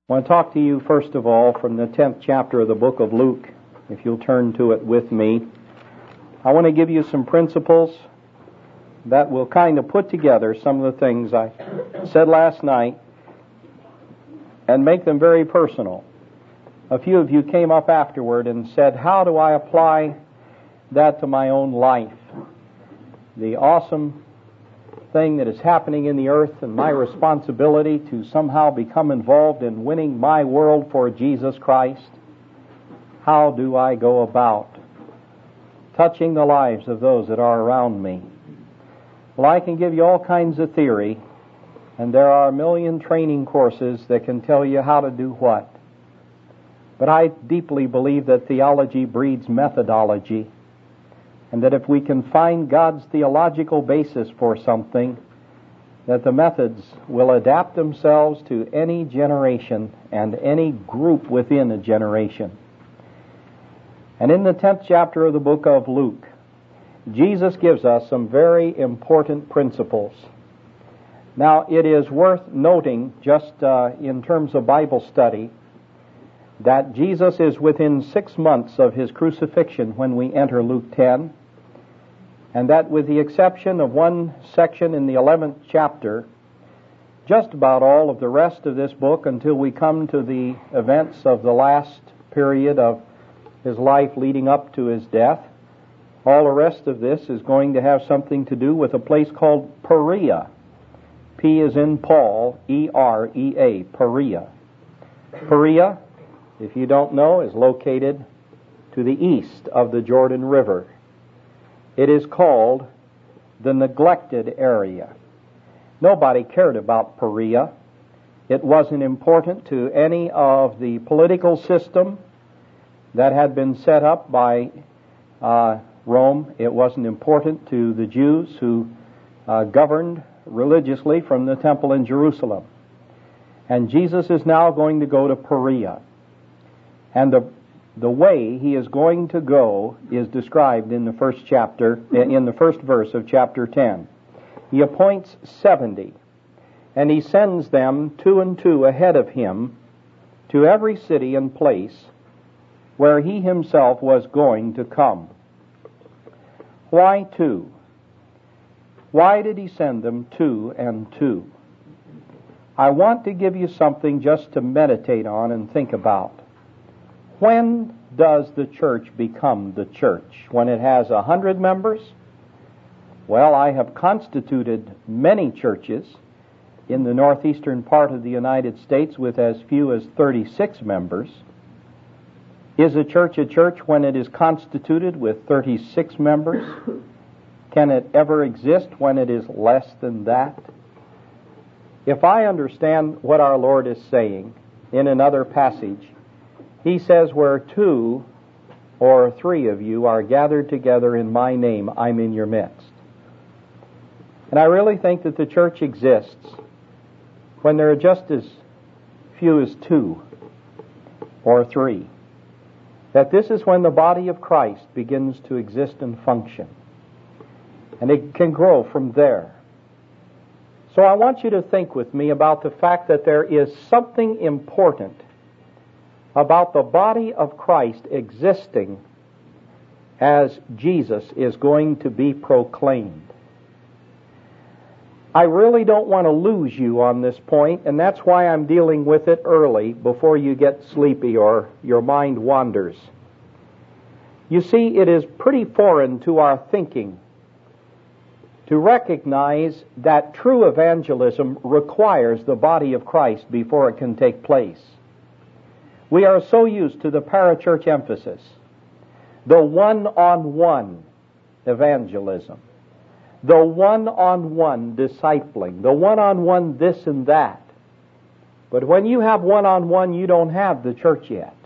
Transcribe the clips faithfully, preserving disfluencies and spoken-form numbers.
I want to talk to you first of all from the tenth chapter of the book of Luke. If you'll turn to it with me, I want to give you some principles that will kind of put together some of the things I said last night and make them very personal. A few of you came up afterward and said, how do I apply that to my own life? The awesome thing that is happening in the earth and my responsibility to somehow become involved in winning my world for Jesus Christ. How do I go about touching the lives of those that are around me? Well, I can give you all kinds of theory, and there are a million training courses that can tell you how to do what. But I deeply believe that theology breeds methodology, and that if we can find God's theological basis for something, that the methods will adapt themselves to any generation and any group within a generation. And in the tenth chapter of the book of Luke, Jesus gives us some very important principles. Now, it is worth noting, just uh, in terms of Bible study, that Jesus is within six months of his crucifixion when we enter Luke ten, and that with the exception of one section in the eleventh chapter, just about all of the rest of this book until we come to the events of the last period of his life leading up to his death, all the rest of this is going to have something to do with a place called Perea. P is in Paul, E R E A, Perea. Perea, if you don't know, is located to the east of the Jordan River. It is called the neglected area. Nobody cared about Perea. It wasn't important to any of the political system that had been set up by uh, Rome. It wasn't important to the Jews who uh, governed religiously from the temple in Jerusalem. And Jesus is now going to go to Perea. And the The way he is going to go is described in the first chapter, in the first verse of chapter ten. He appoints seventy, and he sends them two and two ahead of him to every city and place where he himself was going to come. Why two? Why did he send them two and two? I want to give you something just to meditate on and think about. When does the church become the church? When it has a hundred members? Well, I have constituted many churches in the northeastern part of the United States with as few as thirty-six members. Is a church a church when it is constituted with thirty-six members? Can it ever exist when it is less than that? If I understand what our Lord is saying in another passage, he says, where two or three of you are gathered together in my name, I'm in your midst. And I really think that the church exists when there are just as few as two or three. That this is when the body of Christ begins to exist and function. And it can grow from there. So I want you to think with me about the fact that there is something important about the body of Christ existing as Jesus is going to be proclaimed. I really don't want to lose you on this point, and that's why I'm dealing with it early before you get sleepy or your mind wanders. You see, it is pretty foreign to our thinking to recognize that true evangelism requires the body of Christ before it can take place. We are so used to the parachurch emphasis, the one-on-one evangelism, the one-on-one discipling, the one-on-one this and that. But when you have one-on-one, you don't have the church yet.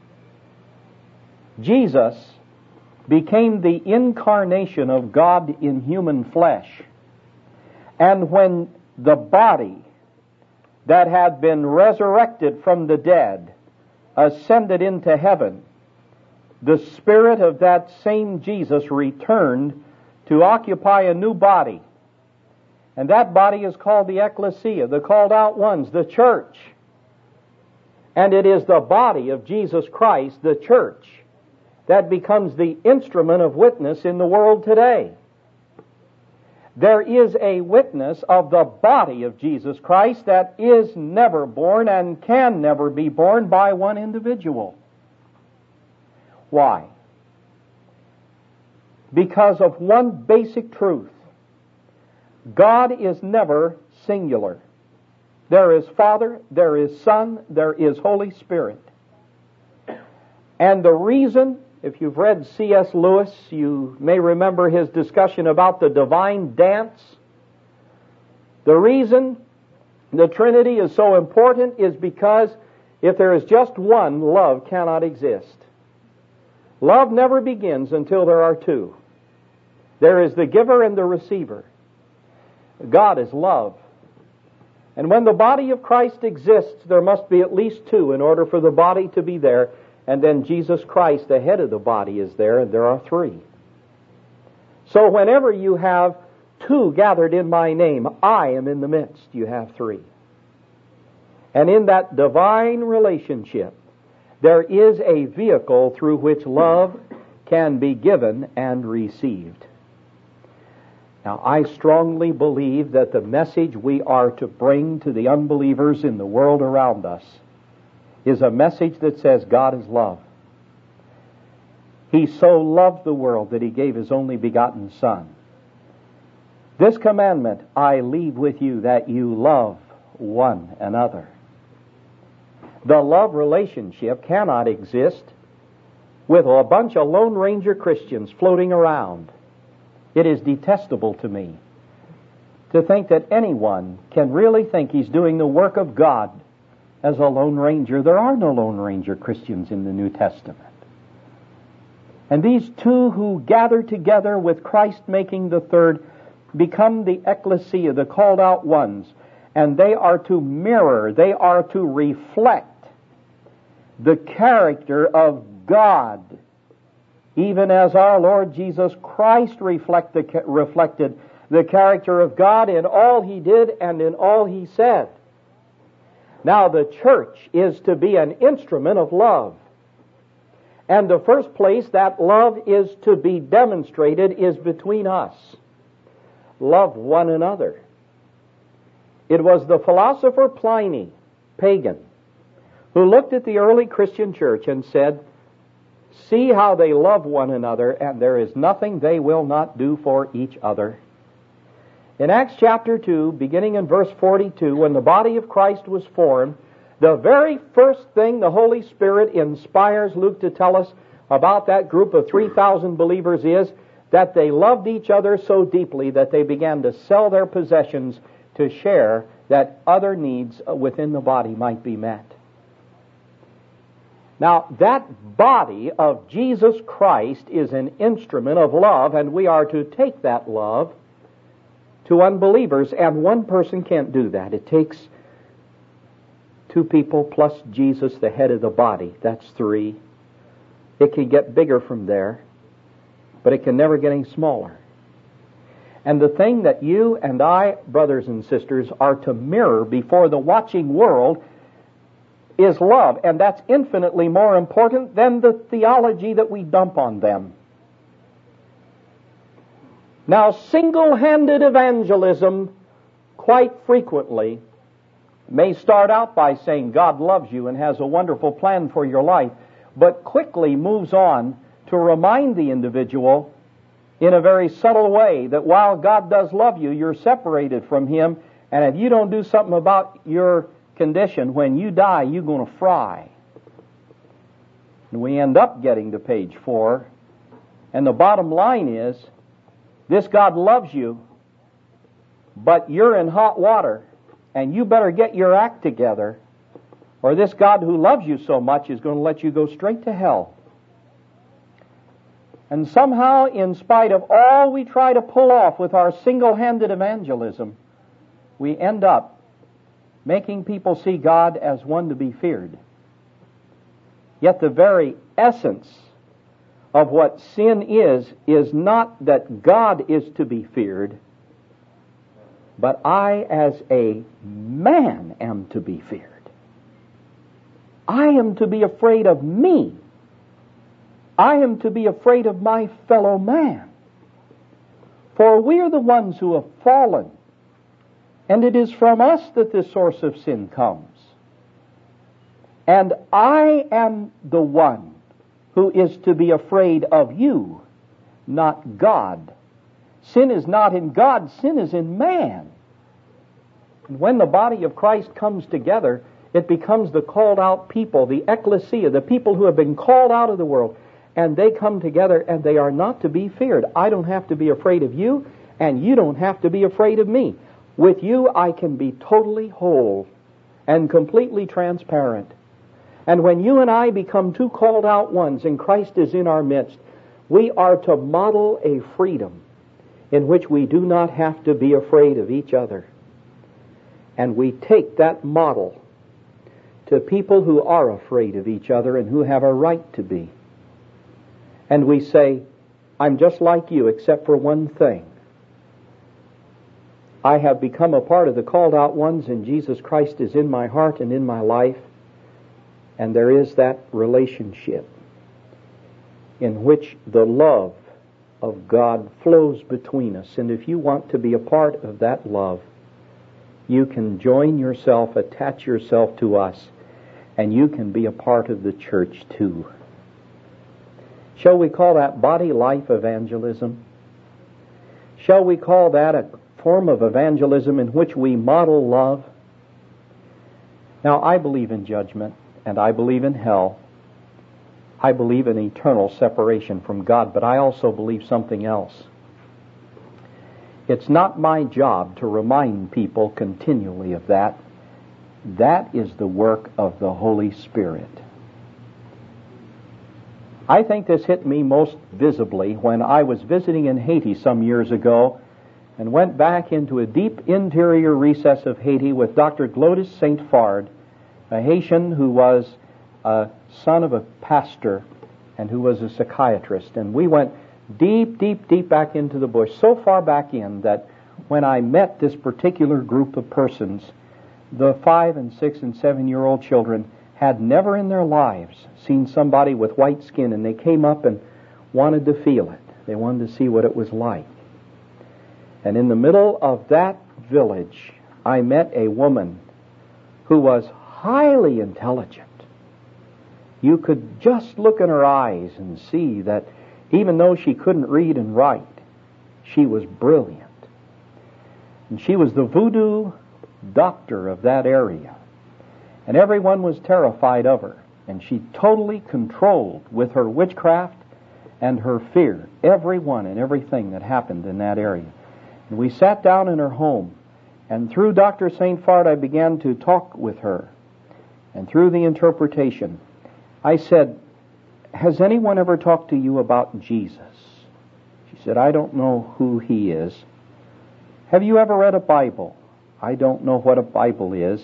Jesus became the incarnation of God in human flesh. And when the body that had been resurrected from the dead ascended into heaven, the Spirit of that same Jesus returned to occupy a new body. And that body is called the ecclesia, the called out ones, the church. And it is the body of Jesus Christ, the church, that becomes the instrument of witness in the world today. There is a witness of the body of Jesus Christ that is never born and can never be born by one individual. Why? Because of one basic truth. God is never singular. There is Father, there is Son, there is Holy Spirit. And the reason, if you've read C S Lewis, you may remember his discussion about the divine dance. The reason the Trinity is so important is because if there is just one, love cannot exist. Love never begins until there are two. There is the giver and the receiver. God is love. And when the body of Christ exists, there must be at least two in order for the body to be there. And then Jesus Christ, the head of the body, is there, and there are three. So whenever you have two gathered in my name, I am in the midst. You have three. And in that divine relationship, there is a vehicle through which love can be given and received. Now, I strongly believe that the message we are to bring to the unbelievers in the world around us is a message that says God is love. He so loved the world that He gave His only begotten Son. This commandment I leave with you, that you love one another. The love relationship cannot exist with a bunch of Lone Ranger Christians floating around. It is detestable to me to think that anyone can really think he's doing the work of God as a Lone Ranger. There are no Lone Ranger Christians in the New Testament. And these two who gather together with Christ making the third become the ecclesia, the called out ones. And they are to mirror, they are to reflect the character of God, even as our Lord Jesus Christ reflect the, reflected the character of God in all He did and in all He said. Now, the church is to be an instrument of love. And the first place that love is to be demonstrated is between us. Love one another. It was the philosopher Pliny, pagan, who looked at the early Christian church and said, see how they love one another, and there is nothing they will not do for each other. In Acts chapter two, beginning in verse forty-two, when the body of Christ was formed, the very first thing the Holy Spirit inspires Luke to tell us about that group of three thousand believers is that they loved each other so deeply that they began to sell their possessions to share that other needs within the body might be met. Now, that body of Jesus Christ is an instrument of love, and we are to take that love to unbelievers, and one person can't do that. It takes two people plus Jesus, the head of the body. That's three. It can get bigger from there, but it can never get any smaller. And the thing that you and I, brothers and sisters, are to mirror before the watching world is love, and that's infinitely more important than the theology that we dump on them. Now, single-handed evangelism quite frequently may start out by saying God loves you and has a wonderful plan for your life, but quickly moves on to remind the individual in a very subtle way that while God does love you, you're separated from Him, and if you don't do something about your condition, when you die, you're going to fry. And we end up getting to page four, and the bottom line is, this God loves you, but you're in hot water, and you better get your act together, or this God who loves you so much is going to let you go straight to hell. And somehow, in spite of all we try to pull off with our single-handed evangelism, we end up making people see God as one to be feared. Yet the very essence of what sin is, is not that God is to be feared, but I as a man am to be feared. I am to be afraid of me. I am to be afraid of my fellow man. For we are the ones who have fallen, and it is from us that the source of sin comes. And I am the one who is to be afraid of you, not God. Sin is not in God, sin is in man. And when the body of Christ comes together, it becomes the called out people, the ecclesia, the people who have been called out of the world. And they come together and they are not to be feared. I don't have to be afraid of you, and you don't have to be afraid of me. With you, I can be totally whole and completely transparent. And when you and I become two called out ones and Christ is in our midst, we are to model a freedom in which we do not have to be afraid of each other. And we take that model to people who are afraid of each other and who have a right to be. And we say, I'm just like you except for one thing. I have become a part of the called out ones, and Jesus Christ is in my heart and in my life. And there is that relationship in which the love of God flows between us. And if you want to be a part of that love, you can join yourself, attach yourself to us, and you can be a part of the church too. Shall we call that body life evangelism? Shall we call that a form of evangelism in which we model love? Now, I believe in judgment, and I believe in hell. I believe in eternal separation from God, but I also believe something else. It's not my job to remind people continually of that. That is the work of the Holy Spirit. I think this hit me most visibly when I was visiting in Haiti some years ago and went back into a deep interior recess of Haiti with Doctor Glodis Saint Fard, a Haitian who was a son of a pastor and who was a psychiatrist. And we went deep, deep, deep back into the bush, so far back in that when I met this particular group of persons, the five and six and seven year old children had never in their lives seen somebody with white skin, and they came up and wanted to feel it. They wanted to see what it was like. And in the middle of that village, I met a woman who was highly intelligent. You could just look in her eyes and see that even though she couldn't read and write, she was brilliant. And she was the voodoo doctor of that area. And everyone was terrified of her. And she totally controlled with her witchcraft and her fear everyone and everything that happened in that area. And we sat down in her home, and through Doctor Saint Fard I began to talk with her. And through the interpretation, I said, has anyone ever talked to you about Jesus? She said, I don't know who he is. Have you ever read a Bible? I don't know what a Bible is.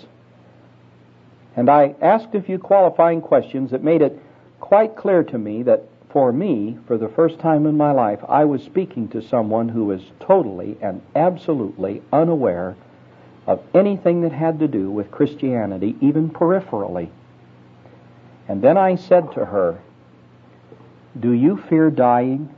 And I asked a few qualifying questions that made it quite clear to me that for me, for the first time in my life, I was speaking to someone who was totally and absolutely unaware of anything that had to do with Christianity, even peripherally. And then I said to her, do you fear dying?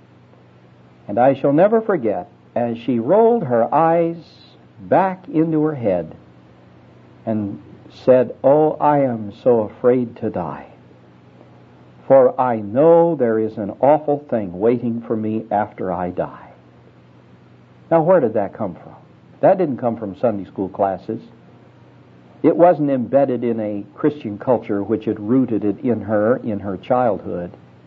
And I shall never forget, as she rolled her eyes back into her head and said, oh, I am so afraid to die, for I know there is an awful thing waiting for me after I die. Now, where did that come from? That didn't come from Sunday school classes. It wasn't embedded in a Christian culture which had rooted it in her, in her childhood.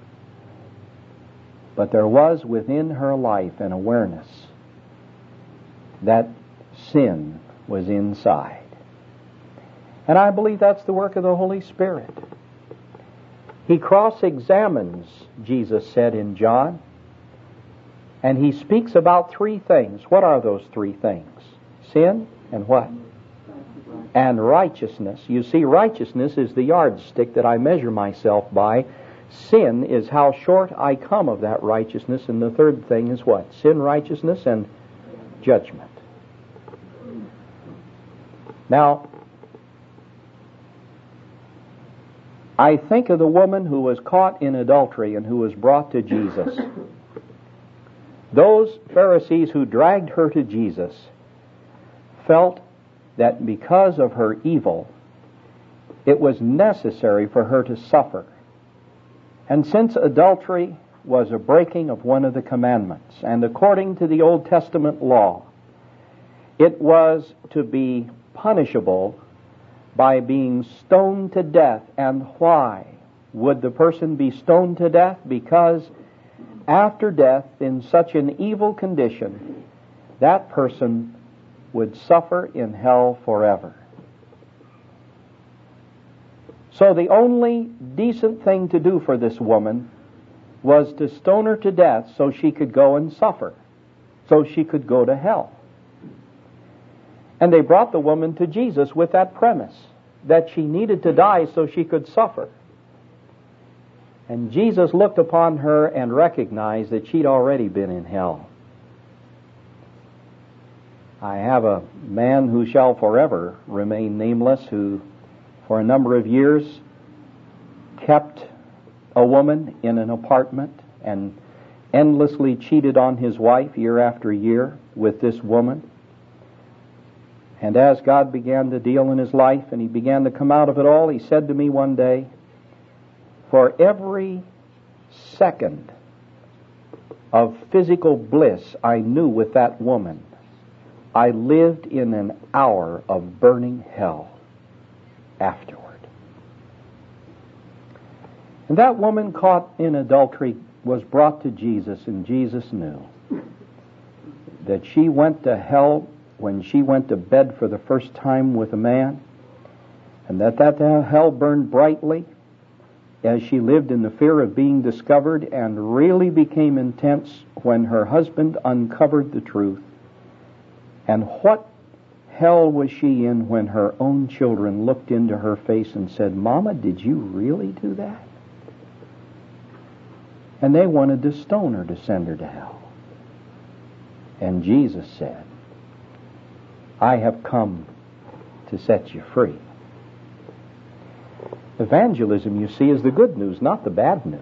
But there was within her life an awareness that sin was inside. And I believe that's the work of the Holy Spirit. He cross-examines, Jesus said in John, and he speaks about three things. What are those three things? Sin and what? And righteousness. You see, righteousness is the yardstick that I measure myself by. Sin is how short I come of that righteousness. And the third thing is what? Sin, righteousness, and judgment. Now, I think of the woman who was caught in adultery and who was brought to Jesus. Those Pharisees who dragged her to Jesus felt that because of her evil, it was necessary for her to suffer. And since adultery was a breaking of one of the commandments, and according to the Old Testament law, it was to be punishable by being stoned to death. And why would the person be stoned to death? Because after death, in such an evil condition, that person would suffer in hell forever. So the only decent thing to do for this woman was to stone her to death so she could go and suffer, so she could go to hell. And they brought the woman to Jesus with that premise, that she needed to die so she could suffer. And Jesus looked upon her and recognized that she'd already been in hell. I have a man who shall forever remain nameless, who for a number of years kept a woman in an apartment and endlessly cheated on his wife year after year with this woman. And as God began to deal in his life and he began to come out of it all, he said to me one day, for every second of physical bliss I knew with that woman, I lived in an hour of burning hell afterward. And that woman caught in adultery was brought to Jesus, and Jesus knew that she went to hell when she went to bed for the first time with a man, and that that hell burned brightly as she lived in the fear of being discovered, and really became intense when her husband uncovered the truth. And what hell was she in when her own children looked into her face and said, Mama, did you really do that? And they wanted to stone her to send her to hell. And Jesus said, I have come to set you free. Evangelism, you see, is the good news, not the bad news.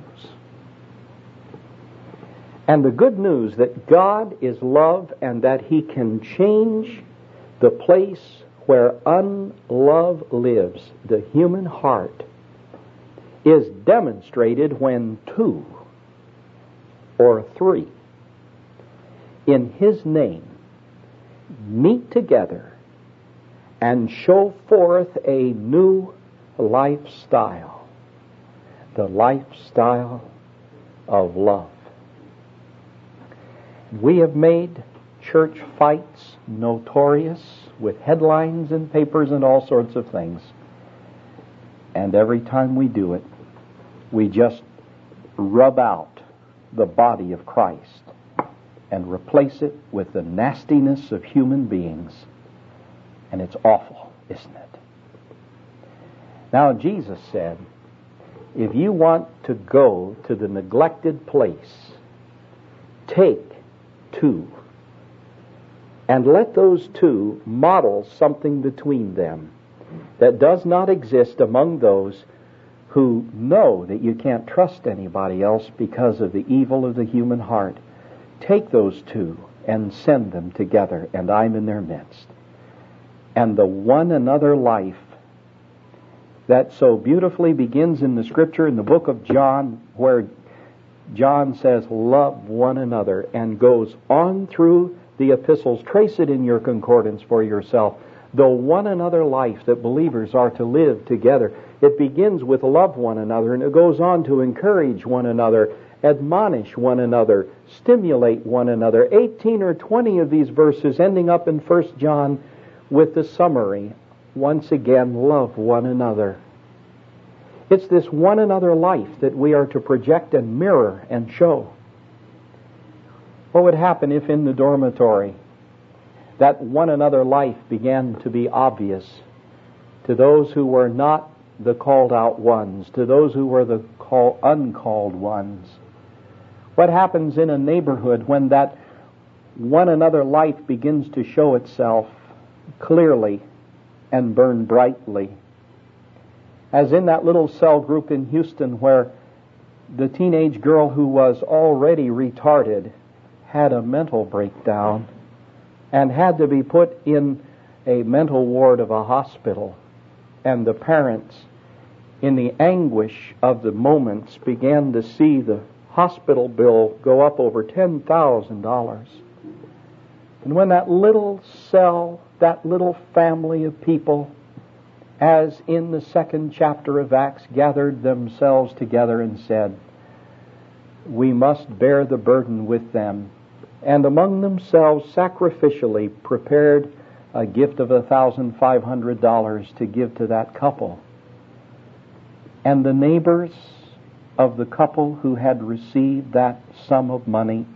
And the good news that God is love and that He can change the place where unlove lives, the human heart, is demonstrated when two or three in His name meet together and show forth a new lifestyle, the lifestyle of love. We have made church fights notorious with headlines and papers and all sorts of things. And every time we do it, we just rub out the body of Christ and replace it with the nastiness of human beings. And it's awful, isn't it? Now, Jesus said, if you want to go to the neglected place, take two, and let those two model something between them that does not exist among those who know that you can't trust anybody else because of the evil of the human heart. Take those two and send them together, and I'm in their midst. And the one another life that so beautifully begins in the Scripture in the book of John, where John says, love one another, and goes on through the epistles. Trace it in your concordance for yourself. The one another life that believers are to live together. It begins with love one another, and it goes on to encourage one another, admonish one another, stimulate one another. eighteen or twenty of these verses ending up in First John with the summary. Once again, love one another. It's this one another life that we are to project and mirror and show. What would happen if in the dormitory that one another life began to be obvious to those who were not the called out ones, to those who were the call, uncalled ones? What happens in a neighborhood when that one another life begins to show itself clearly and burn brightly? as in that little cell group in Houston where the teenage girl who was already retarded had a mental breakdown and had to be put in a mental ward of a hospital. And the parents, in the anguish of the moments, began to see the hospital bill go up over ten thousand dollars. And when that little cell, that little family of people, as in the second chapter of Acts, gathered themselves together and said, we must bear the burden with them, and among themselves sacrificially prepared a gift of one thousand five hundred dollars to give to that couple. And the neighbors of the couple who had received that sum of money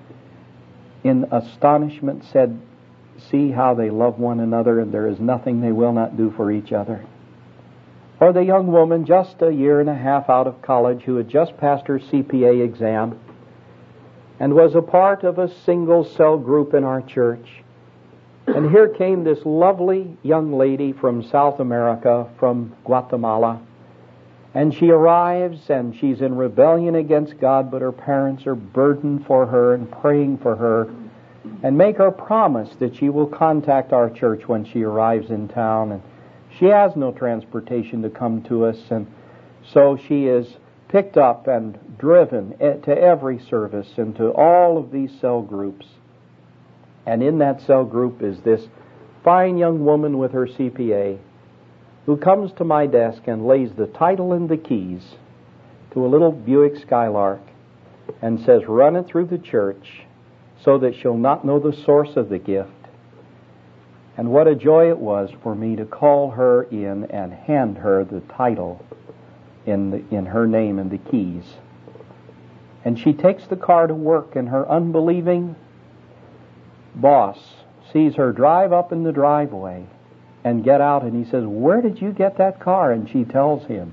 in astonishment said, see how they love one another, and there is nothing they will not do for each other. Or the young woman just a year and a half out of college who had just passed her C P A exam and was a part of a single cell group in our church. And here came this lovely young lady from South America, from Guatemala, and she arrives and she's in rebellion against God, but her parents are burdened for her and praying for her and make her promise that she will contact our church when she arrives in town. And she has no transportation to come to us, and so she is picked up and driven to every service and to all of these cell groups. And in that cell group is this fine young woman with her C P A who comes to my desk and lays the title and the keys to a little Buick Skylark and says, run it through the church so that she'll not know the source of the gift. And what a joy it was for me to call her in and hand her the title in the, in her name and the keys. And she takes the car to work, and her unbelieving boss sees her drive up in the driveway and get out, and he says, where did you get that car? And she tells him.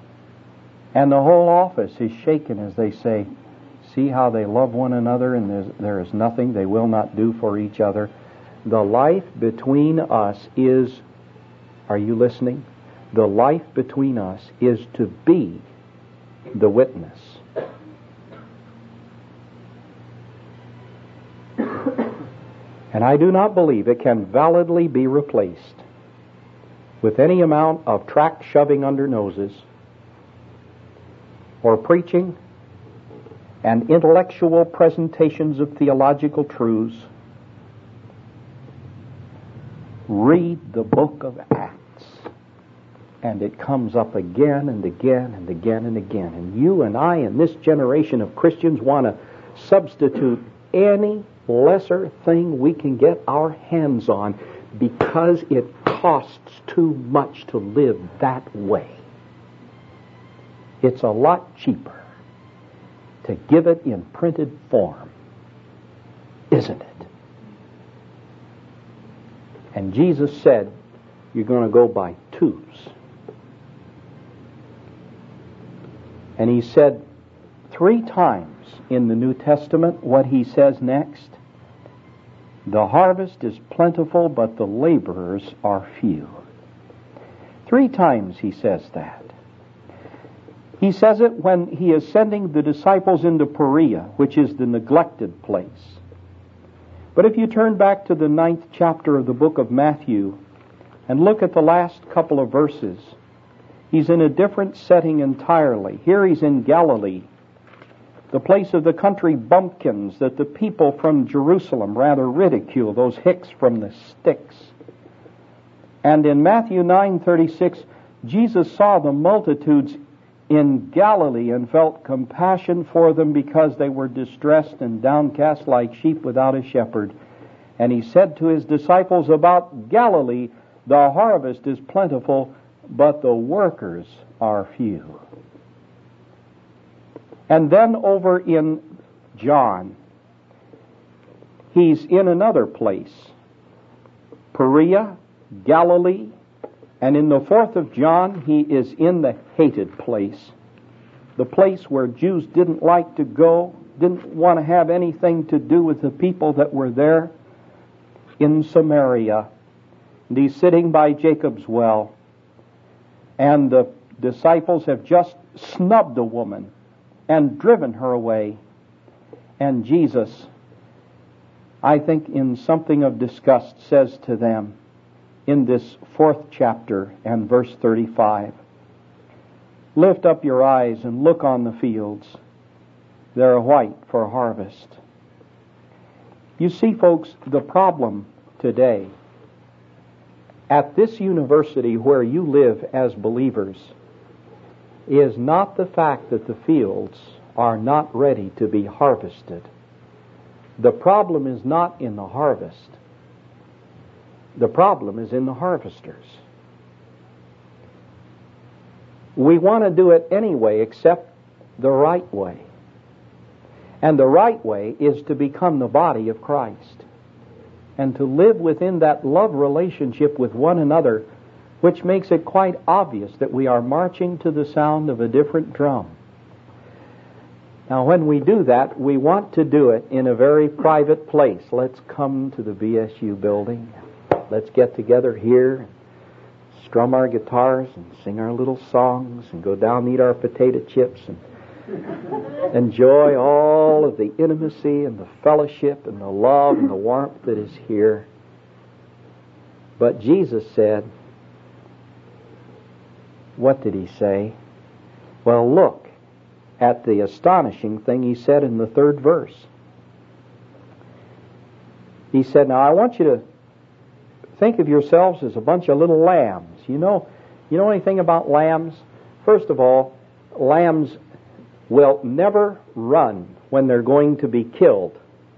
And the whole office is shaken as they say, see how they love one another, and there is nothing they will not do for each other. The life between us is, are you listening? The life between us is to be the witness. And I do not believe it can validly be replaced with any amount of tract shoving under noses or preaching and intellectual presentations of theological truths. Read the book of Acts, and it comes up again and again and again and again. And you and I and this generation of Christians want to substitute any lesser thing we can get our hands on because it costs too much to live that way. It's a lot cheaper to give it in printed form, isn't it? And Jesus said, you're going to go by twos. And he said three times in the New Testament what he says next. The harvest is plentiful, but the laborers are few. Three times he says that. He says it when he is sending the disciples into Perea, which is the neglected place. But if you turn back to the ninth chapter of the book of Matthew and look at the last couple of verses, he's in a different setting entirely. Here he's in Galilee, the place of the country bumpkins that the people from Jerusalem rather ridicule, those hicks from the sticks. And in Matthew nine thirty-six, Jesus saw the multitudes in Galilee and felt compassion for them because they were distressed and downcast like sheep without a shepherd. And he said to his disciples about Galilee, the harvest is plentiful, but the workers are few. And then over in John, he's in another place, Perea, Galilee, and in the fourth of John, he is in the hated place, the place where Jews didn't like to go, didn't want to have anything to do with the people that were there, in Samaria. And he's sitting by Jacob's well, and the disciples have just snubbed a woman and driven her away. And Jesus, I think in something of disgust, says to them in this fourth chapter and verse thirty-five, "Lift up your eyes and look on the fields. They are white for harvest." You see, folks, the problem today at this university where you live as believers is not the fact that the fields are not ready to be harvested. The problem is not in the harvest. The problem is in the harvesters. We want to do it anyway except the right way. And the right way is to become the body of Christ and to live within that love relationship with one another, which makes it quite obvious that we are marching to the sound of a different drum. Now, when we do that, we want to do it in a very private place. Let's come to the B S U building. Let's get together here, strum our guitars and sing our little songs and go down and eat our potato chips and enjoy all of the intimacy and the fellowship and the love and the warmth that is here. But Jesus said, what did he say? Well, look at the astonishing thing he said in the third verse. He said, now I want you to think of yourselves as a bunch of little lambs. You know, you know anything about lambs? First of all, lambs will never run when they're going to be killed.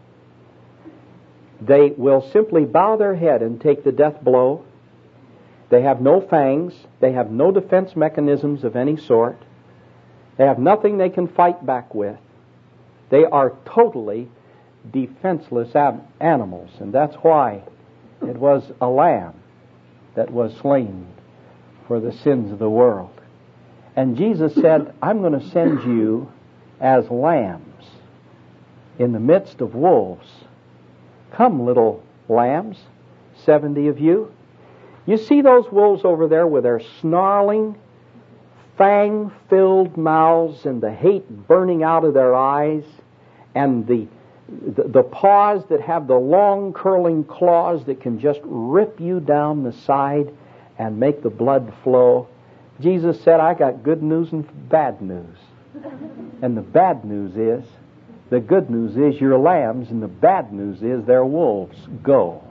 They will simply bow their head and take the death blow. They have no fangs. They have no defense mechanisms of any sort. They have nothing they can fight back with. They are totally defenseless ab- animals, and that's why it was a lamb that was slain for the sins of the world. And Jesus said, I'm going to send you as lambs in the midst of wolves. Come, little lambs, seventy of you. You see those wolves over there with their snarling, fang-filled mouths and the hate burning out of their eyes and the, the, the paws that have the long curling claws that can just rip you down the side and make the blood flow. Jesus said, I got good news and bad news. And the bad news is, the good news is you're lambs, and the bad news is they're wolves. Go.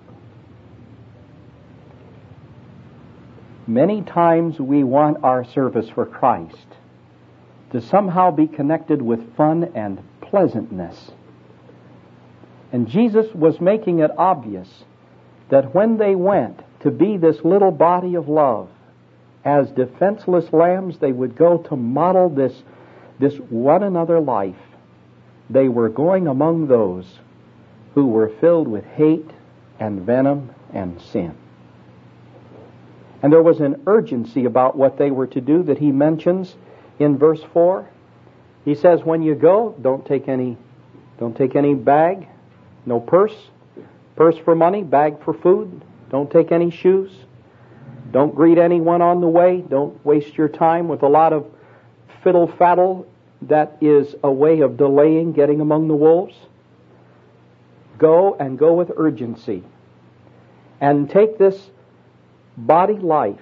Many times we want our service for Christ to somehow be connected with fun and pleasantness. And Jesus was making it obvious that when they went to be this little body of love, as defenseless lambs, they would go to model this, this one another life. They were going among those who were filled with hate and venom and sin. And there was an urgency about what they were to do that he mentions in verse four. He says, when you go, don't take any, don't take any bag, no purse, purse for money, bag for food, don't take any shoes. Don't greet anyone on the way. Don't waste your time with a lot of fiddle-faddle that is a way of delaying getting among the wolves. Go and go with urgency. And take this body life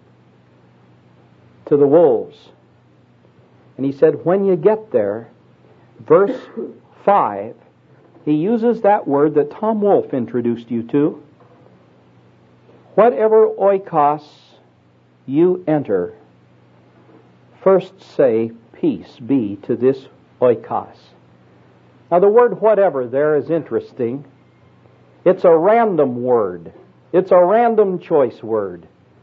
to the wolves. And he said, when you get there, verse five, he uses that word that Tom Wolfe introduced you to. Whatever oikos you enter, first say, peace be to this oikos. Now the word whatever there is interesting. It's a random word. It's a random choice word.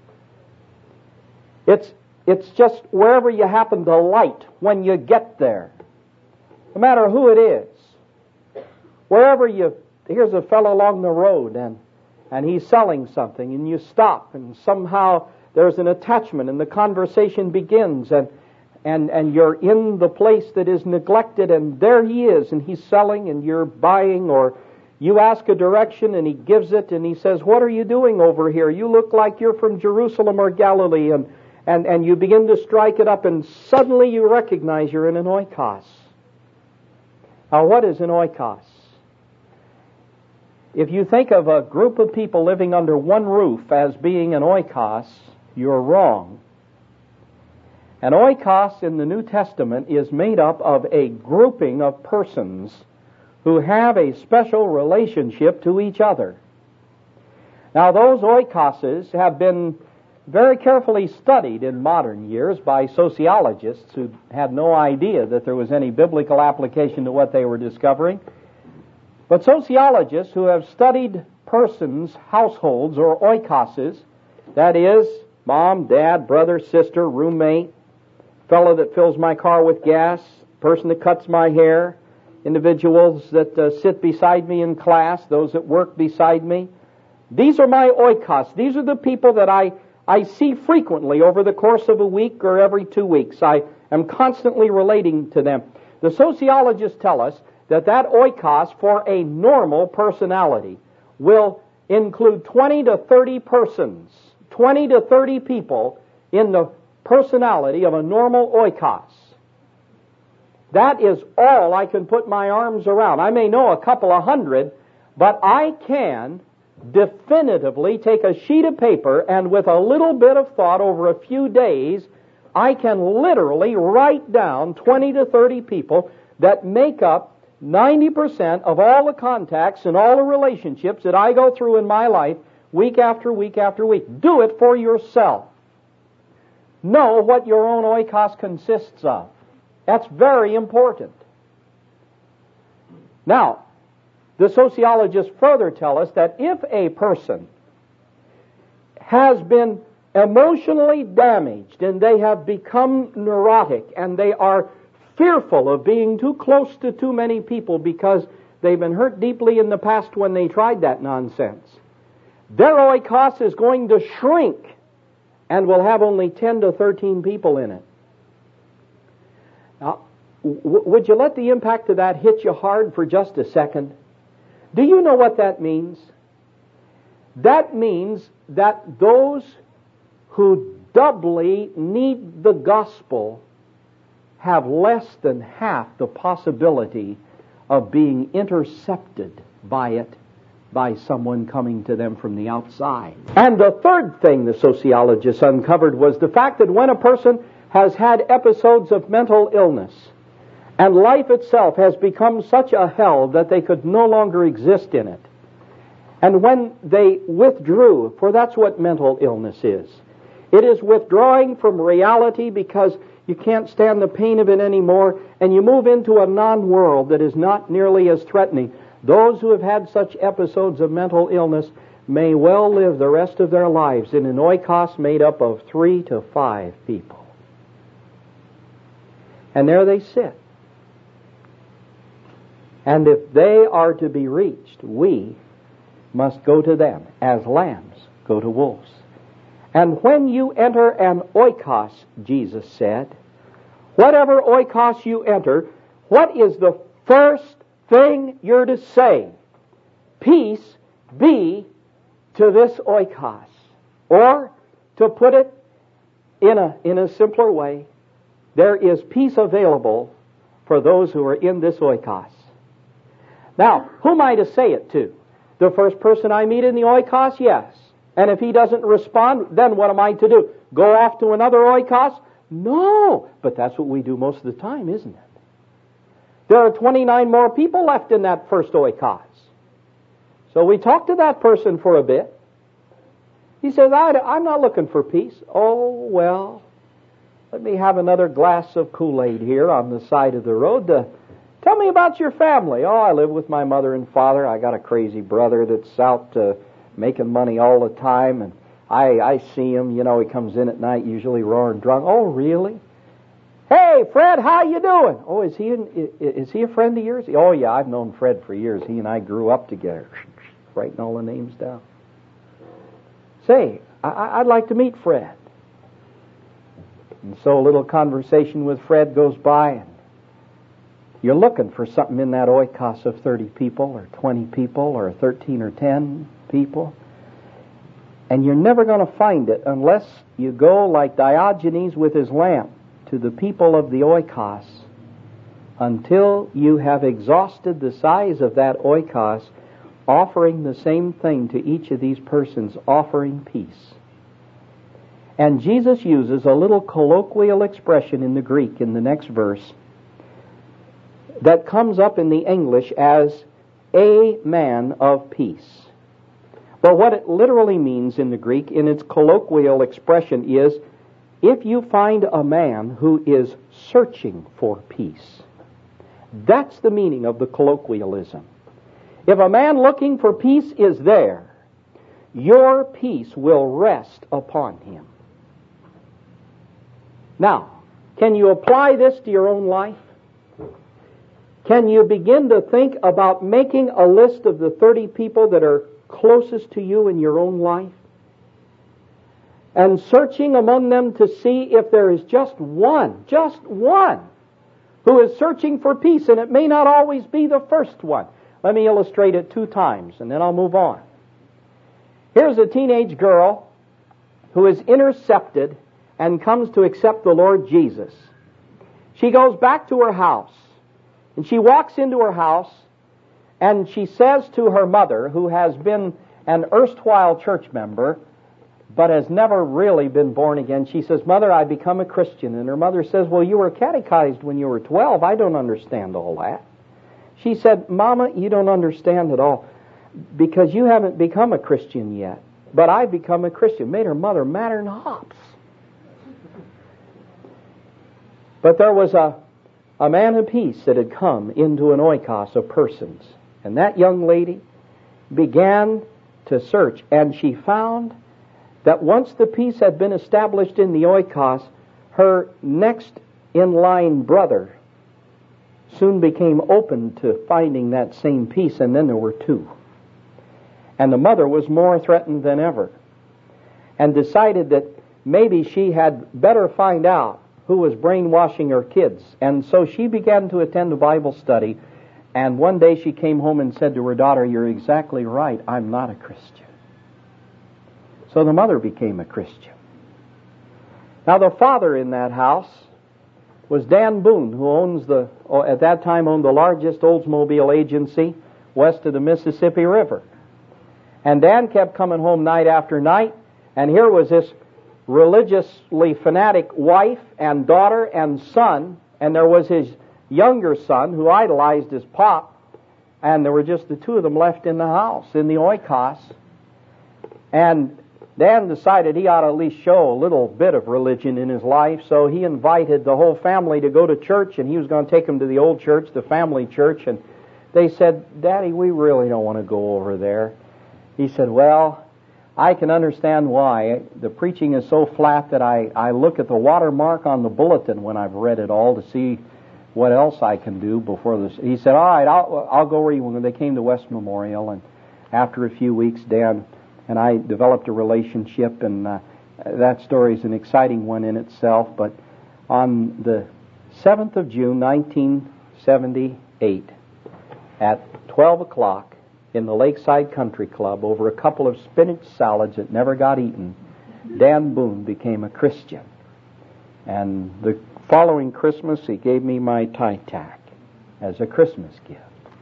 It's, it's just wherever you happen to light when you get there. No matter who it is. Wherever you, here's a fellow along the road and and he's selling something, and you stop, and somehow there's an attachment, and the conversation begins, and and and you're in the place that is neglected, and there he is, and he's selling, and you're buying, or you ask a direction, and he gives it, and he says, what are you doing over here? You look like you're from Jerusalem or Galilee, and and, and you begin to strike it up, and suddenly you recognize you're in an oikos. Now, what is an oikos? If you think of a group of people living under one roof as being an oikos, you're wrong. An oikos in the New Testament is made up of a grouping of persons who have a special relationship to each other. Now, those oikoses have been very carefully studied in modern years by sociologists who had no idea that there was any biblical application to what they were discovering. But sociologists who have studied persons, households, or oikoses, that is, mom, dad, brother, sister, roommate, fellow that fills my car with gas, person that cuts my hair, individuals that uh, sit beside me in class, those that work beside me. These are my oikos. These are the people that I, I see frequently over the course of a week or every two weeks. I am constantly relating to them. The sociologists tell us that that oikos for a normal personality will include twenty to thirty persons, twenty to thirty people in the personality of a normal oikos. That is all I can put my arms around. I may know a couple of hundred, but I can definitively take a sheet of paper and with a little bit of thought over a few days, I can literally write down twenty to thirty people that make up ninety percent of all the contacts and all the relationships that I go through in my life week after week after week. Do it for yourself. Know what your own oikos consists of. That's very important. Now, the sociologists further tell us that if a person has been emotionally damaged and they have become neurotic and they are fearful of being too close to too many people because they've been hurt deeply in the past when they tried that nonsense, their oikos is going to shrink and will have only ten to thirteen people in it. Now, w- would you let the impact of that hit you hard for just a second? Do you know what that means? That means that those who doubly need the gospel have less than half the possibility of being intercepted by it by someone coming to them from the outside. And the third thing the sociologists uncovered was the fact that when a person has had episodes of mental illness and life itself has become such a hell that they could no longer exist in it, and when they withdrew, for that's what mental illness is, it is withdrawing from reality because you can't stand the pain of it anymore, and you move into a non-world that is not nearly as threatening. Those who have had such episodes of mental illness may well live the rest of their lives in an oikos made up of three to five people. And there they sit. And if they are to be reached, we must go to them as lambs go to wolves. And when you enter an oikos, Jesus said, whatever oikos you enter, what is the first thing you're to say? Peace be to this oikos. Or, to put it in a, in a simpler way, there is peace available for those who are in this oikos. Now, who am I to say it to? The first person I meet in the oikos? Yes. And if he doesn't respond, then what am I to do? Go off to another oikos? No. But that's what we do most of the time, isn't it? There are twenty-nine more people left in that first oikos. So we talk to that person for a bit. He says, I, I'm not looking for peace. Oh, well, let me have another glass of Kool-Aid here on the side of the road. To, tell me about your family. Oh, I live with my mother and father. I got a crazy brother that's out uh, making money all the time, and I, I see him. You know, he comes in at night, usually roaring drunk. Oh, really? Hey, Fred, how you doing? Oh, is he in, is he a friend of yours? Oh, yeah, I've known Fred for years. He and I grew up together. Writing all the names down. Say, I, I'd like to meet Fred. And so a little conversation with Fred goes by, and you're looking for something in that oikos of thirty people, or twenty people, or thirteen or ten people. And you're never going to find it unless you go like Diogenes with his lamp to the people of the oikos until you have exhausted the size of that oikos, offering the same thing to each of these persons, offering peace. And Jesus uses a little colloquial expression in the Greek in the next verse that comes up in the English as a man of peace. But what it literally means in the Greek, in its colloquial expression, is if you find a man who is searching for peace. That's the meaning of the colloquialism. If a man looking for peace is there, your peace will rest upon him. Now, can you apply this to your own life? Can you begin to think about making a list of the thirty people that are closest to you in your own life? And searching among them to see if there is just one, just one, who is searching for peace, and it may not always be the first one. Let me illustrate it two times, and then I'll move on. Here's a teenage girl who is intercepted and comes to accept the Lord Jesus. She goes back to her house, and she walks into her house, and she says to her mother, who has been an erstwhile church member, but has never really been born again, she says, "Mother, I become a Christian." And her mother says, "Well, you were catechized when you were twelve. I don't understand all that." She said, "Mama, you don't understand at all, because you haven't become a Christian yet. But I've become a Christian." Made her mother madder than hops. But there was a, a man of peace that had come into an oikos of persons. And that young lady began to search, and she found that once the peace had been established in the oikos, her next in line brother soon became open to finding that same peace, and then there were two. And the mother was more threatened than ever, and decided that maybe she had better find out who was brainwashing her kids. And so she began to attend a Bible study, and one day she came home and said to her daughter, "You're exactly right, I'm not a Christian." So the mother became a Christian. Now the father in that house was Dan Boone, who owns the, at that time owned the largest Oldsmobile agency west of the Mississippi River. And Dan kept coming home night after night, and here was this religiously fanatic wife and daughter and son, and there was his younger son who idolized his pop, and there were just the two of them left in the house, in the oikos. And Dan decided he ought to at least show a little bit of religion in his life, so he invited the whole family to go to church, and he was going to take them to the old church, the family church, and they said, "Daddy, we really don't want to go over there." He said, "Well, I can understand why. The preaching is so flat that I, I look at the watermark on the bulletin when I've read it all to see what else I can do before this." He said, "All right, I'll, I'll go where you want." They came to West Memorial, and after a few weeks, Dan and I developed a relationship, and uh, that story is an exciting one in itself. But on the seventh of June, nineteen seventy-eight, at twelve o'clock in the Lakeside Country Club, over a couple of spinach salads that never got eaten, Dan Boone became a Christian. And the following Christmas, he gave me my tie tack as a Christmas gift.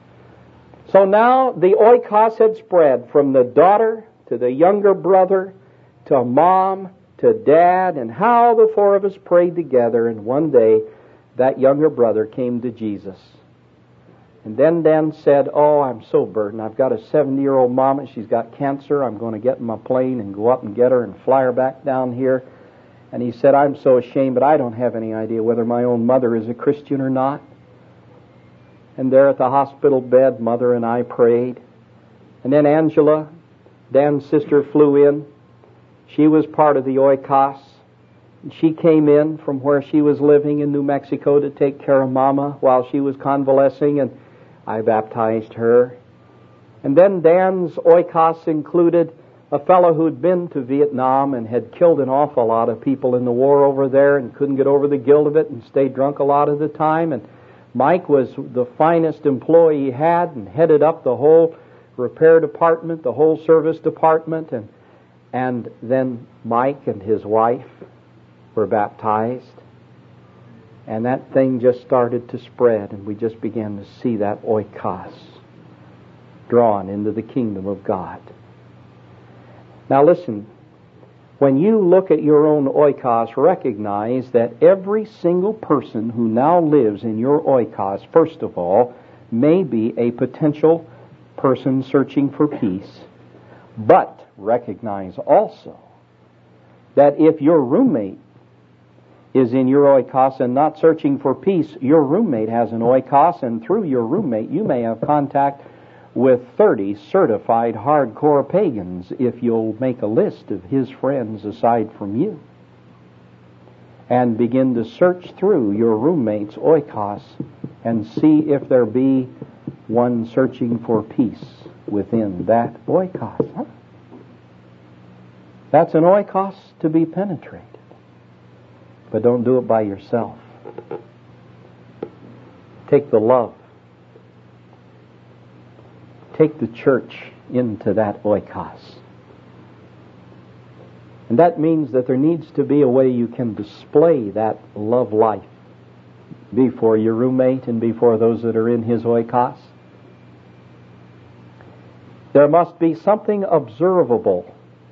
So now the oikos had spread from the daughter to the younger brother, to mom, to dad, and how the four of us prayed together, and one day that younger brother came to Jesus. And then Dan said, "Oh, I'm so burdened. I've got a seventy-year-old mom, and she's got cancer. I'm going to get in my plane and go up and get her and fly her back down here." And he said, "I'm so ashamed, but I don't have any idea whether my own mother is a Christian or not." And there at the hospital bed, Mother and I prayed. And then Angela, Dan's sister, flew in. She was part of the oikos. She came in from where she was living in New Mexico to take care of Mama while she was convalescing, and I baptized her. And then Dan's oikos included a fellow who'd been to Vietnam and had killed an awful lot of people in the war over there and couldn't get over the guilt of it and stayed drunk a lot of the time. And Mike was the finest employee he had and headed up the whole repair department, the whole service department, and And then Mike and his wife were baptized. And that thing just started to spread, and we just began to see that oikos drawn into the kingdom of God. Now listen, when you look at your own oikos, recognize that every single person who now lives in your oikos, first of all, may be a potential person searching for peace, but recognize also that if your roommate is in your oikos and not searching for peace, your roommate has an oikos, and through your roommate you may have contact with thirty certified hardcore pagans if you'll make a list of his friends aside from you and begin to search through your roommate's oikos and see if there be one searching for peace within that oikos. Huh? That's an oikos to be penetrated. But don't do it by yourself. Take the love. Take the church into that oikos. And that means that there needs to be a way you can display that love life before your roommate and before those that are in his oikos. There must be something observable.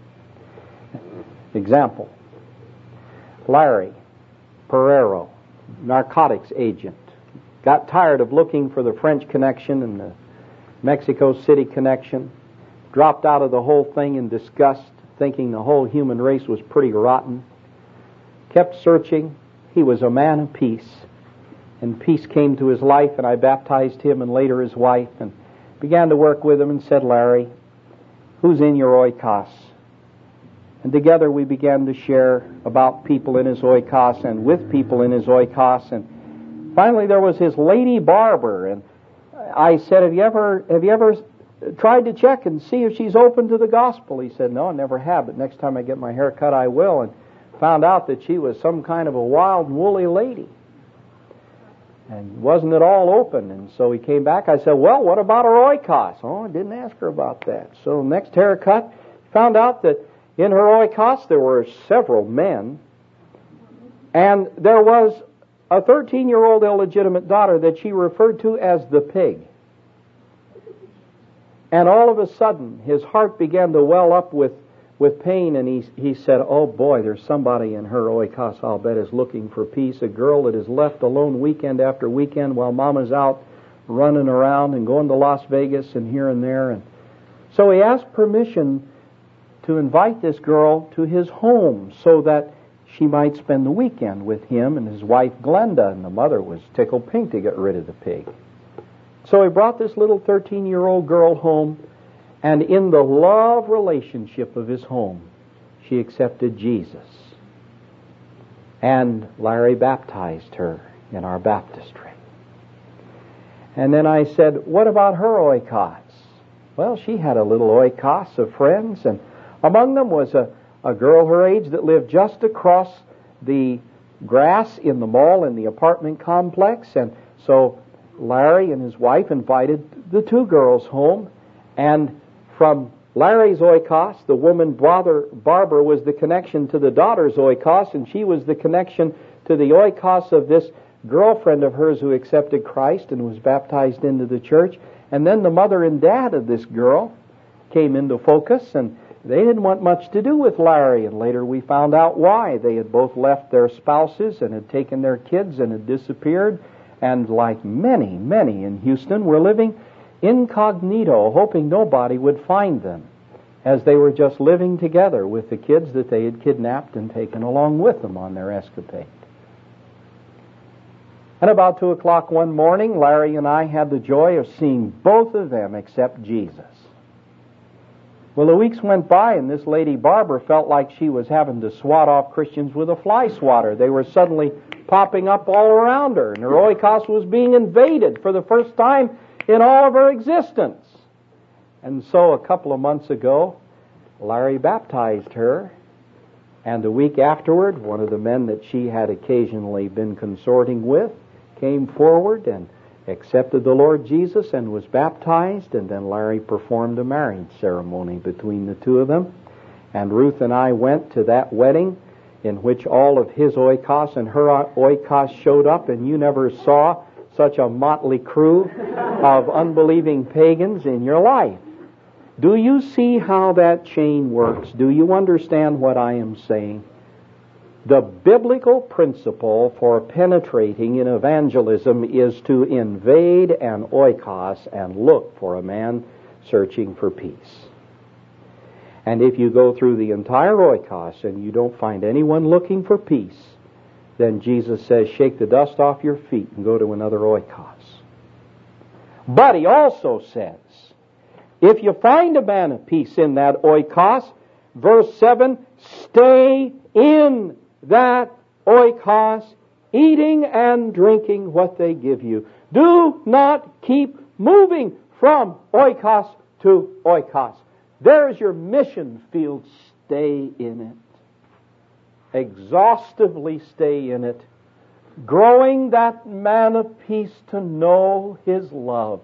Example, Larry Pereiro, narcotics agent, got tired of looking for the French connection and the Mexico City connection, dropped out of the whole thing in disgust, thinking the whole human race was pretty rotten, kept searching. He was a man of peace, and peace came to his life, and I baptized him and later his wife, and began to work with him and said, Larry, who's in your oikos? And together we began to share about people in his oikos and with people in his oikos. And finally there was his lady barber. And I said, have you ever have you ever tried to check and see if she's open to the gospel? He said, no, I never have, but next time I get my hair cut I will. And found out that she was some kind of a wild, woolly lady. And wasn't at all open. And so he came back. I said, well, what about her oikos? Oh, I didn't ask her about that. So next haircut, found out that in her oikos there were several men, and there was a thirteen-year-old illegitimate daughter that she referred to as the pig. And all of a sudden, his heart began to well up with, with pain, and he, he said, oh boy, there's somebody in her oikos, I'll bet, is looking for peace, a girl that is left alone weekend after weekend while mama's out running around and going to Las Vegas and here and there. And so he asked permission to invite this girl to his home so that she might spend the weekend with him and his wife Glenda, and the mother was tickled pink to get rid of the pig. So he brought this little thirteen-year-old girl home, and in the love relationship of his home, she accepted Jesus. And Larry baptized her in our baptistry. And then I said, what about her oikos? Well, she had a little oikos of friends, and among them was a, a girl her age that lived just across the grass in the mall in the apartment complex. And so Larry and his wife invited the two girls home. And from Larry's oikos, the woman brother, Barbara was the connection to the daughter's oikos, and she was the connection to the oikos of this girlfriend of hers who accepted Christ and was baptized into the church. And then the mother and dad of this girl came into focus, and they didn't want much to do with Larry, and later we found out why. They had both left their spouses and had taken their kids and had disappeared, and like many, many in Houston, were living incognito, hoping nobody would find them, as they were just living together with the kids that they had kidnapped and taken along with them on their escapade. And about two o'clock one morning, Larry and I had the joy of seeing both of them accept Jesus. Well, the weeks went by, and this lady Barbara felt like she was having to swat off Christians with a fly swatter. They were suddenly popping up all around her, and her oikos was being invaded for the first time in all of her existence. And so a couple of months ago, Larry baptized her, and a week afterward, one of the men that she had occasionally been consorting with came forward and accepted the Lord Jesus and was baptized, and then Larry performed a marriage ceremony between the two of them. And Ruth and I went to that wedding in which all of his oikos and her oikos showed up, and you never saw such a motley crew of unbelieving pagans in your life. Do you see how that chain works? Do you understand what I am saying? The biblical principle for penetrating in evangelism is to invade an oikos and look for a man searching for peace. And if you go through the entire oikos and you don't find anyone looking for peace, then Jesus says, shake the dust off your feet and go to another oikos. But he also says, if you find a man of peace in that oikos, verse seven, stay in that oikos, eating and drinking what they give you. Do not keep moving from oikos to oikos. There's your mission field. Stay in it. Exhaustively stay in it. Growing that man of peace to know his love.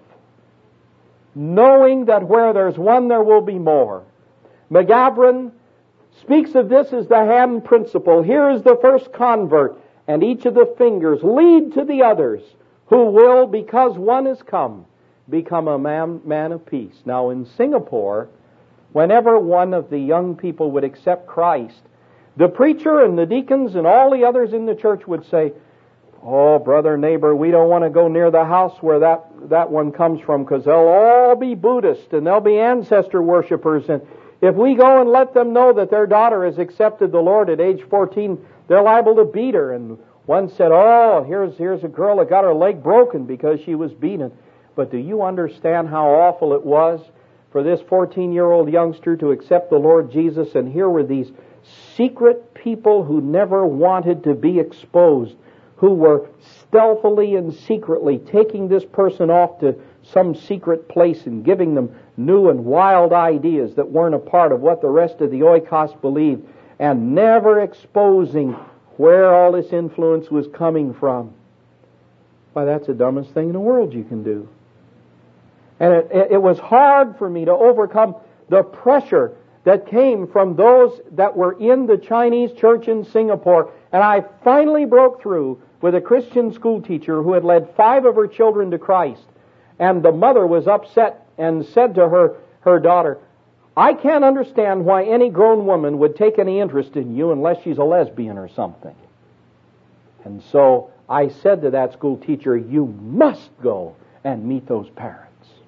Knowing that where there's one, there will be more. McGavran speaks of this as the hand principle. Here is the first convert, and each of the fingers lead to the others, who will, because one has come, become a man, man of peace. Now in Singapore, whenever one of the young people would accept Christ, the preacher and the deacons and all the others in the church would say, oh, brother, neighbor, we don't want to go near the house where that, that one comes from, because they'll all be Buddhist and they'll be ancestor worshipers, and if we go and let them know that their daughter has accepted the Lord at age fourteen, they're liable to beat her. And one said, oh, here's, here's a girl that got her leg broken because she was beaten. But do you understand how awful it was for this fourteen-year-old youngster to accept the Lord Jesus? And here were these secret people who never wanted to be exposed, who were stealthily and secretly taking this person off to some secret place and giving them new and wild ideas that weren't a part of what the rest of the oikos believed, and never exposing where all this influence was coming from. Why, that's the dumbest thing in the world you can do. And it, it, it was hard for me to overcome the pressure that came from those that were in the Chinese church in Singapore. And I finally broke through with a Christian school teacher who had led five of her children to Christ. And the mother was upset and said to her, her daughter, I can't understand why any grown woman would take any interest in you unless she's a lesbian or something. And so I said to that school teacher, you must go and meet those parents.